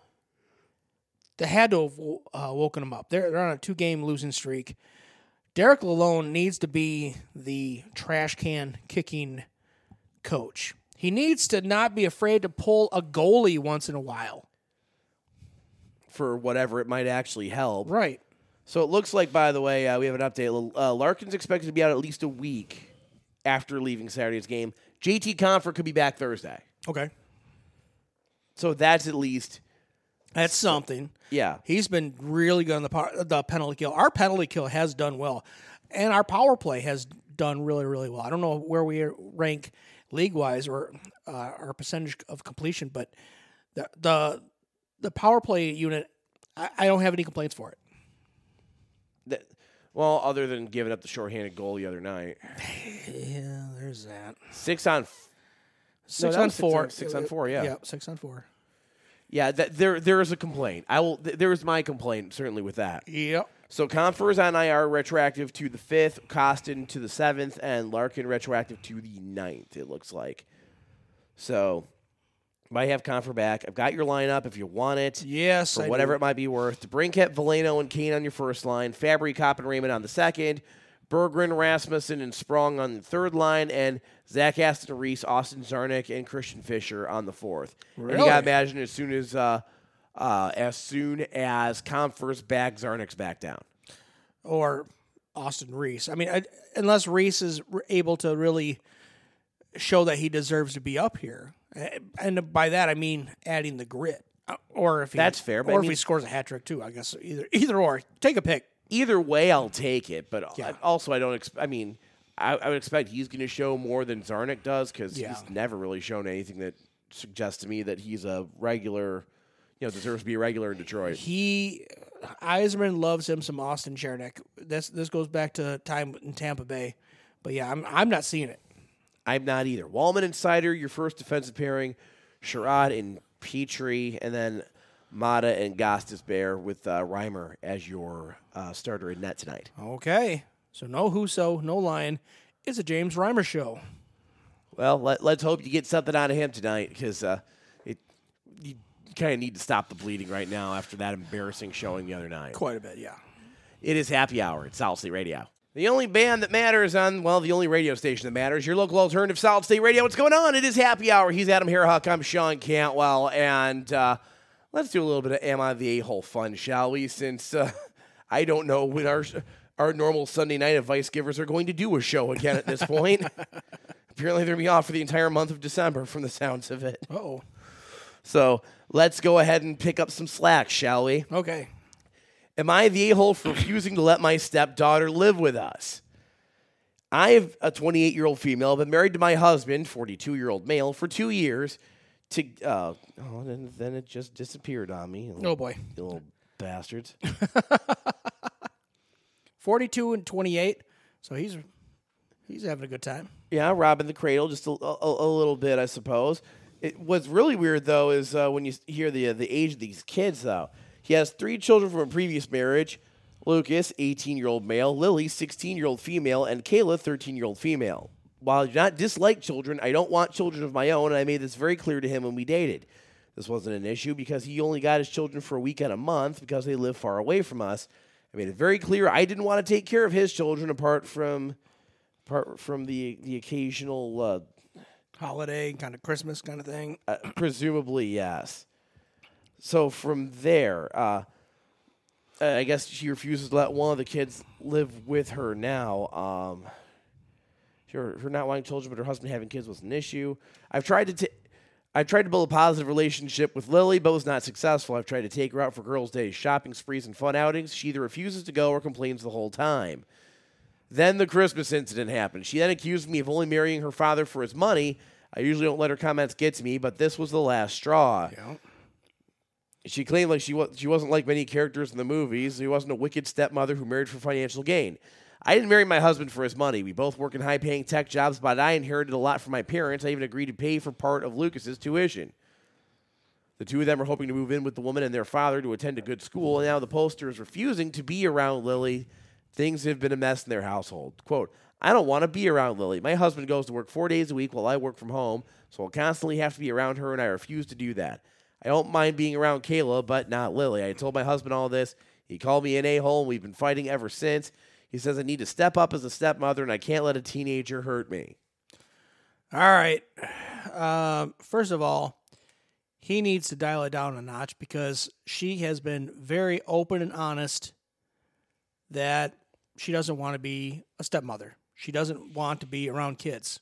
they had to have woken them up. They're on a 2-game losing streak. Derek Lalonde needs to be the trash can kicking coach. He needs to not be afraid to pull a goalie once in a while. For whatever it might actually help. Right. So it looks like, by the way, we have an update. Larkin's expected to be out at least a week after leaving Saturday's game. JT Compher could be back Thursday. Okay. So that's at least... That's something. Yeah. He's been really good on the penalty kill. Our penalty kill has done well. And our power play has done really, really well. I don't know where we rank league-wise or our percentage of completion, but the power play unit, I don't have any complaints for it. Well, other than giving up the shorthanded goal the other night. Yeah, there's that. 6 on 4. 6 on 4, yeah. Yeah, 6 on 4. Yeah, there is a complaint. There is my complaint certainly with that. Yep. So Confer on IR retroactive to the 5th, Costin to the 7th, and Larkin retroactive to the 9th, it looks like. So might have Confer back. I've got your lineup if you want it. Yes, for whatever it might be worth. DeBrincat, Veleno, and Kane on your first line. Fabry, Kopp, and Raymond on the second. Berggren, Rasmussen, and Sprong on the third line. And Zach Aston Reese, Austin Zarnik, and Christian Fisher on the fourth. Really? And you got to imagine as soon as Confer's back, Zarnik's back down. Or Austin Reese. I mean, unless Reese is able to really show that he deserves to be up here. And by that, I mean adding the grit. Or if he, That's fair. But or if he scores a hat trick, too, I guess. Either or. Take a pick. Either way, I'll take it. But Yeah. also, I don't I would expect he's going to show more than Zarnik does because Yeah. he's never really shown anything that suggests to me that he's a regular, deserves to be a regular in Detroit. Eisman loves him some Austin Chernick. This goes back to time in Tampa Bay. But yeah, I'm not seeing it. I'm not either. Wallman and Sider, your first defensive pairing. Sherrod and Petrie, and then Mata and Gostisbehere with Reimer as your starter in net tonight. Okay. So no Husso, no Lyon. It's a James Reimer show. Well, let's hope you get something out of him tonight because you kind of need to stop the bleeding right now after that embarrassing showing the other night. Quite a bit, yeah. It is Happy Hour at Solid State Radio. The only band that matters the only radio station that matters, your local alternative Solid State Radio. What's going on? It is Happy Hour. He's Adam Hairhuck. I'm Sean Cantwell. And let's do a little bit of Am I the A-Hole fun, shall we? Since I don't know when our normal Sunday night advice givers are going to do a show again at this point. Apparently they're going to be off for the entire month of December from the sounds of it. Uh-oh. So let's go ahead and pick up some slack, shall we? Okay. Am I the a-hole for refusing to let my stepdaughter live with us? I have a 28-year-old female, been married to my husband, 42-year-old male, for 2 years. Then it just disappeared on me. Oh, boy. You little bastards. 42 and 28, so he's having a good time. Yeah, robbing the cradle just a little bit, I suppose. What's really weird, though, is when you hear the age of these kids, though. He has 3 children from a previous marriage. Lucas, 18-year-old male. Lily, 16-year-old female. And Kayla, 13-year-old female. While I do not dislike children, I don't want children of my own, and I made this very clear to him when we dated. This wasn't an issue because he only got his children for a weekend a month because they live far away from us. I made it very clear I didn't want to take care of his children apart from the occasional Holiday, kind of Christmas kind of thing. Presumably, yes. So from there, I guess she refuses to let one of the kids live with her now. Her not wanting children, but her husband having kids was an issue. I've tried to build a positive relationship with Lily, but was not successful. I've tried to take her out for girls' days, shopping sprees, and fun outings. She either refuses to go or complains the whole time. Then the Christmas incident happened. She then accused me of only marrying her father for his money. I usually don't let her comments get to me, but this was the last straw. Yeah. She claimed like she wasn't like many characters in the movies. She wasn't a wicked stepmother who married for financial gain. I didn't marry my husband for his money. We both work in high-paying tech jobs, but I inherited a lot from my parents. I even agreed to pay for part of Lucas's tuition. The two of them are hoping to move in with the woman and their father to attend a good school, and now the poster is refusing to be around Lily. Things have been a mess in their household. Quote, I don't want to be around Lily. My husband goes to work 4 days a week while I work from home, so I'll constantly have to be around her, and I refuse to do that. I don't mind being around Kayla, but not Lily. I told my husband all this. He called me an a-hole, and we've been fighting ever since. He says I need to step up as a stepmother, and I can't let a teenager hurt me. All right. First of all, he needs to dial it down a notch because she has been very open and honest that she doesn't want to be a stepmother. She doesn't want to be around kids.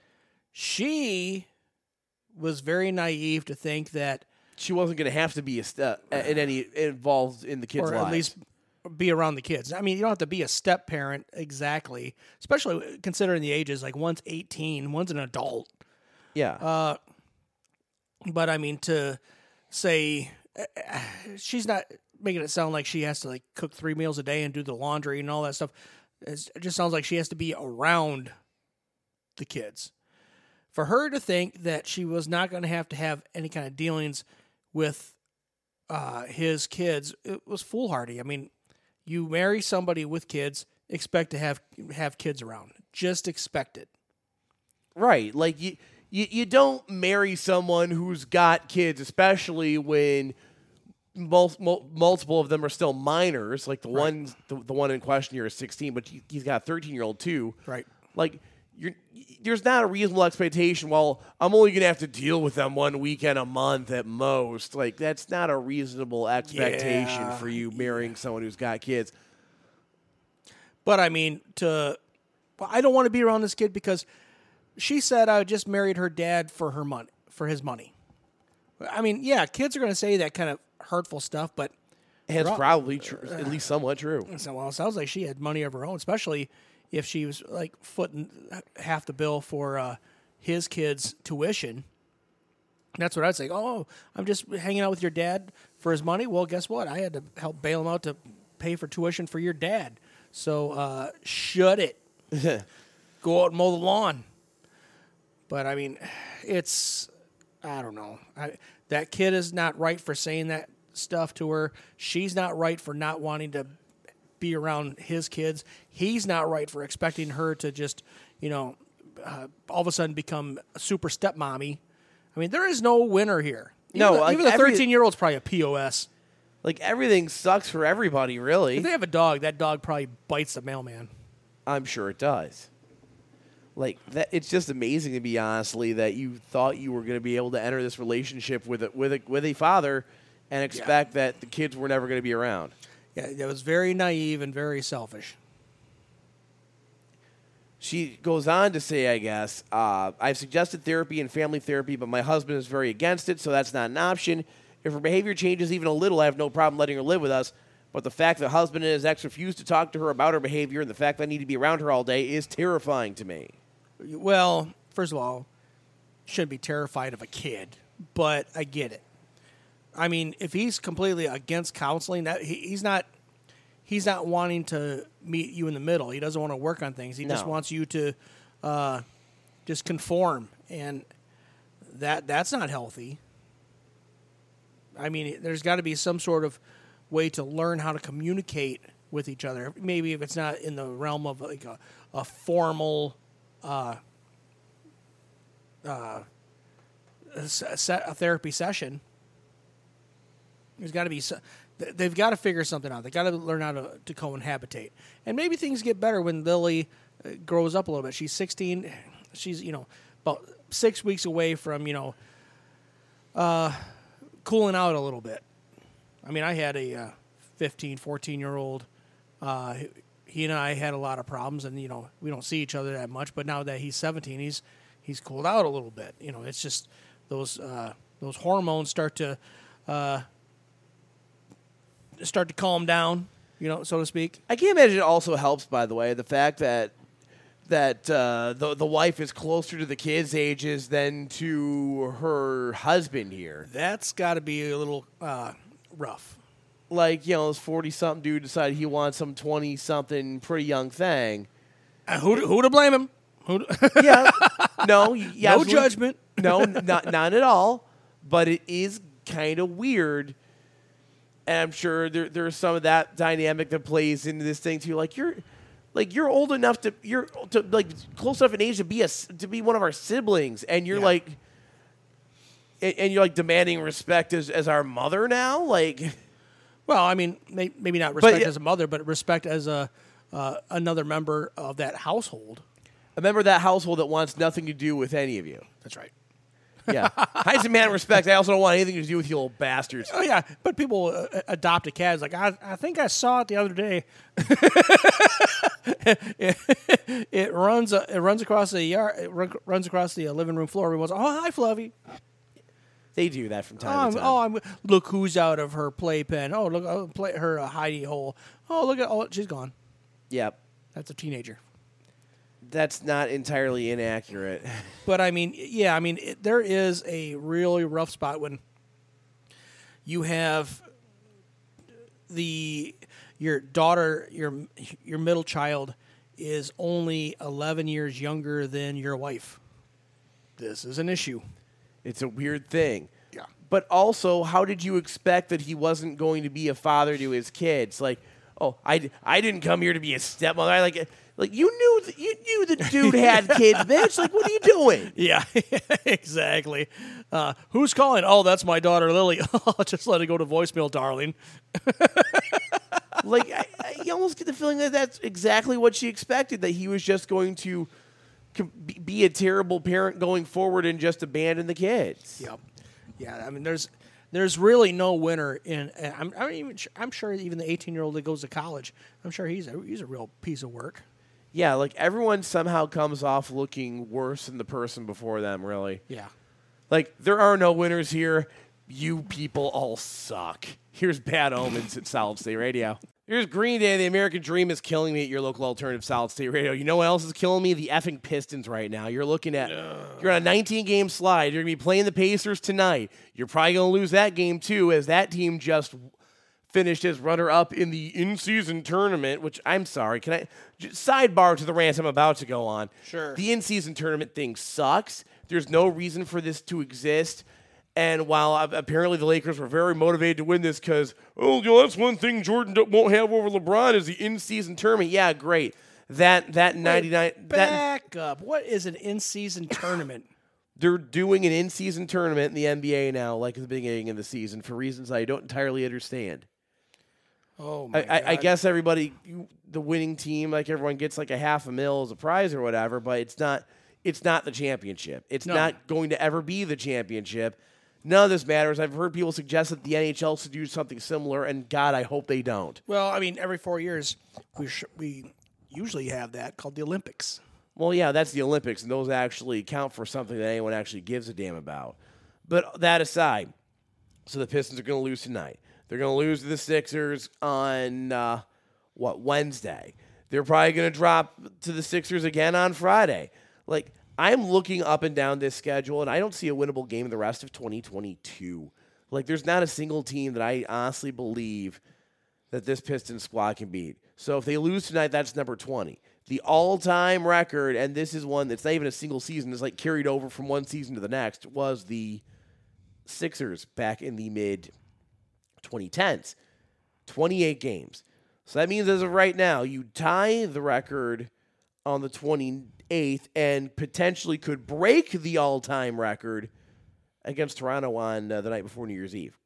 She was very naive to think that She wasn't going to have to be involved in the kids' or lives. at least be around the kids. I mean, you don't have to be a step parent exactly, especially considering the ages. Like one's 18, one's an adult. Yeah. But I mean, to say she's not making it sound like she has to like cook 3 meals a day and do the laundry and all that stuff. It just sounds like she has to be around the kids. For her to think that she was not going to have any kind of dealings with his kids, it was foolhardy. I mean, You marry somebody with kids, expect to have kids around. Just expect it. Right. Like you don't marry someone who's got kids, especially when multiple of them are still minors. Like the one in question here is 16, but he's got a 13-year-old too. Right. Like there's not a reasonable expectation. Well, I'm only gonna have to deal with them one weekend a month at most. Like that's not a reasonable expectation for you marrying someone who's got kids. But I mean, I don't want to be around this kid because she said I just married her dad for his money. I mean, yeah, kids are going to say that kind of hurtful stuff, but it's probably true, at least somewhat true. So, well, it sounds like she had money of her own, especially if she was like footing half the bill for his kids' tuition. That's what I'd say. Oh, I'm just hanging out with your dad for his money. Well, guess what? I had to help bail him out to pay for tuition for your dad. So shut it. Go out and mow the lawn. But, I mean, I don't know. That kid is not right for saying that stuff to her. She's not right for not wanting to be around his kids. He's not right for expecting her to just, all of a sudden become a super stepmommy. I mean, there is no winner here. Even the 13-year-old's probably a POS. Like, everything sucks for everybody, really. If they have a dog, that dog probably bites the mailman. I'm sure it does. Like that, it's just amazing to me, honestly, that you thought you were going to be able to enter this relationship with a father, and expect that the kids were never going to be around. Yeah, it was very naive and very selfish. She goes on to say, I guess, I've suggested therapy and family therapy, but my husband is very against it, so that's not an option. If her behavior changes even a little, I have no problem letting her live with us. But the fact that husband and his ex refuse to talk to her about her behavior and the fact that I need to be around her all day is terrifying to me. Well, first of all, shouldn't be terrified of a kid, but I get it. I mean, if he's completely against counseling, that he's not wanting to meet you in the middle. He doesn't want to work on things. He just wants you to just conform, and that's not healthy. I mean, there's got to be some sort of way to learn how to communicate with each other. Maybe if it's not in the realm of like a formal a therapy session, there's got to be. They've got to figure something out. They got to learn how to cohabitate, and maybe things get better when Lily grows up a little bit. She's 16. She's about 6 weeks away from cooling out a little bit. I mean, I had a 15, 14-year-old. He and I had a lot of problems, and we don't see each other that much. But now that he's 17, he's cooled out a little bit. It's just those hormones start to calm down, so to speak. I can't imagine it also helps, by the way, the fact that the wife is closer to the kids' ages than to her husband here. That's got to be a little rough. Like, this 40-something dude decided he wants some 20-something pretty young thing. Who to blame him? Yeah. No. No judgment. No, not at all. But it is kind of weird. And I'm sure there's some of that dynamic that plays into this thing too. Like you're old enough to close enough in age to be one of our siblings, and you're you're demanding respect as our mother now. Like, well, I mean, maybe not respect as a mother, but respect as another member of that household. A member of that household that wants nothing to do with any of you. That's right. Yeah. I demand respect. I also don't want anything to do with you little bastards. Oh, yeah. But people adopt a cat. It's like, I think I saw it the other day. It runs across the yard. It runs across the living room floor. Everyone's, oh, hi, Fluffy. They do that from time to time. Look who's out of her playpen. Oh, look, her hidey hole. Oh, she's gone. Yep. That's a teenager. That's not entirely inaccurate. But I mean, there is a really rough spot when you have your daughter, your middle child is only 11 years younger than your wife. This is an issue. It's a weird thing. Yeah. But also, how did you expect that he wasn't going to be a father to his kids? Like, I didn't come here to be a stepmother. You knew the dude had kids, bitch. Like, what are you doing? Yeah, exactly. Who's calling? Oh, that's my daughter, Lily. Just let it go to voicemail, darling. Like, you almost get the feeling that that's exactly what she expected, that he was just going to be a terrible parent going forward and just abandon the kids. Yep. Yeah, I mean, there's really no winner in. I'm sure even the 18-year-old that goes to college, I'm sure he's a real piece of work. Yeah, like everyone somehow comes off looking worse than the person before them, really. Yeah. Like, there are no winners here. You people all suck. Here's Bad Omens at Solid State Radio. Here's Green Day. The American Dream is killing me at your local alternative Solid State Radio. You know what else is killing me? The effing Pistons right now. You're looking at, you're on a 19-game slide. You're going to be playing the Pacers tonight. You're probably going to lose that game, too, as that team just finished as runner-up in the in-season tournament, which I'm sorry. Can I sidebar to the rant I'm about to go on? Sure. The in-season tournament thing sucks. There's no reason for this to exist. And while apparently the Lakers were very motivated to win this because, that's one thing Jordan won't have over LeBron is the in-season tournament. Yeah, great. That 99. Back up. What is an in-season tournament? They're doing an in-season tournament in the NBA now, like at the beginning of the season, for reasons I don't entirely understand. Oh my God. I guess everybody, the winning team, like everyone gets like a $500,000 as a prize or whatever, but it's not the championship. It's not going to ever be the championship. None of this matters. I've heard people suggest that the NHL should do something similar, and God, I hope they don't. Well, I mean, every 4 years we usually have that called the Olympics. Well, yeah, that's the Olympics, and those actually count for something that anyone actually gives a damn about. But that aside, so the Pistons are going to lose tonight. They're going to lose to the Sixers on, Wednesday. They're probably going to drop to the Sixers again on Friday. Like, I'm looking up and down this schedule, and I don't see a winnable game in the rest of 2022. Like, there's not a single team that I honestly believe that this Pistons squad can beat. So if they lose tonight, that's number 20. The all-time record, and this is one that's not even a single season, it's like carried over from one season to the next, was the Sixers back in the mid-2010s. 28 games. So that means as of right now, you tie the record on the 28th and potentially could break the all-time record against Toronto on the night before New Year's Eve.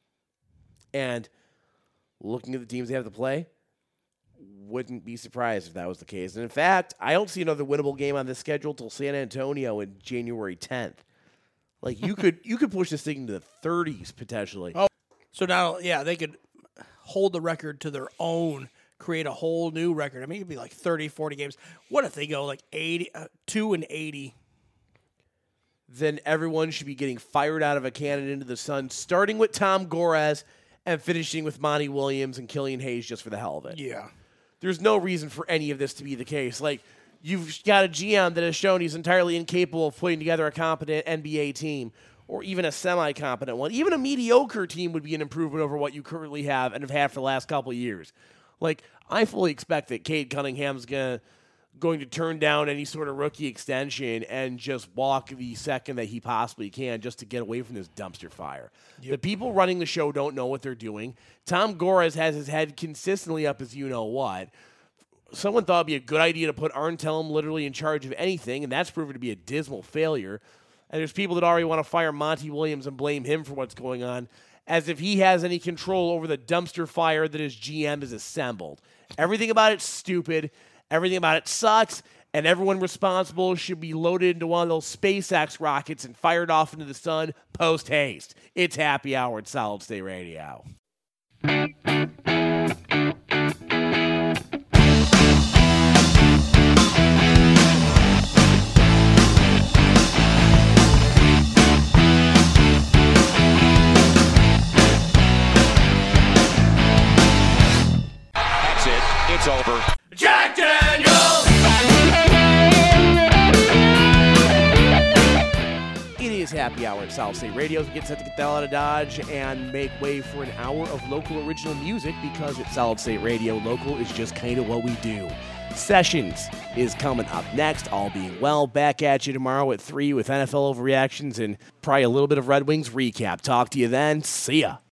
And looking at the teams they have to play, wouldn't be surprised if that was the case. And in fact, I don't see another winnable game on this schedule till San Antonio in January 10th. Like, you could push this thing into the 30s potentially. Oh, so now, yeah, they could hold the record to their own, create a whole new record. I mean, it'd be like 30, 40 games. What if they go like 2-80? Then everyone should be getting fired out of a cannon into the sun, starting with Tom Gores and finishing with Monty Williams and Killian Hayes just for the hell of it. Yeah. There's no reason for any of this to be the case. Like, you've got a GM that has shown he's entirely incapable of putting together a competent NBA team or even a semi-competent one. Even a mediocre team would be an improvement over what you currently have and have had for the last couple of years. Like, I fully expect that Cade Cunningham's going to turn down any sort of rookie extension and just walk the second that he possibly can just to get away from this dumpster fire. Yep. The people running the show don't know what they're doing. Tom Gores has his head consistently up as you-know-what. Someone thought it would be a good idea to put Arn Tellem literally in charge of anything, and that's proven to be a dismal failure. And there's people that already want to fire Monty Williams and blame him for what's going on, as if he has any control over the dumpster fire that his GM has assembled. Everything about it's stupid. Everything about it sucks, and everyone responsible should be loaded into one of those SpaceX rockets and fired off into the sun post-haste. It's Happy Hour at Solid State Radio. That's it. It's over. Jack Daniels! It is Happy Hour at Solid State Radio. We get set to get the hell out of Dodge and make way for an hour of local original music because at Solid State Radio, local is just kind of what we do. Sessions is coming up next, all being well. Back at you tomorrow at 3 with NFL overreactions and probably a little bit of Red Wings recap. Talk to you then. See ya.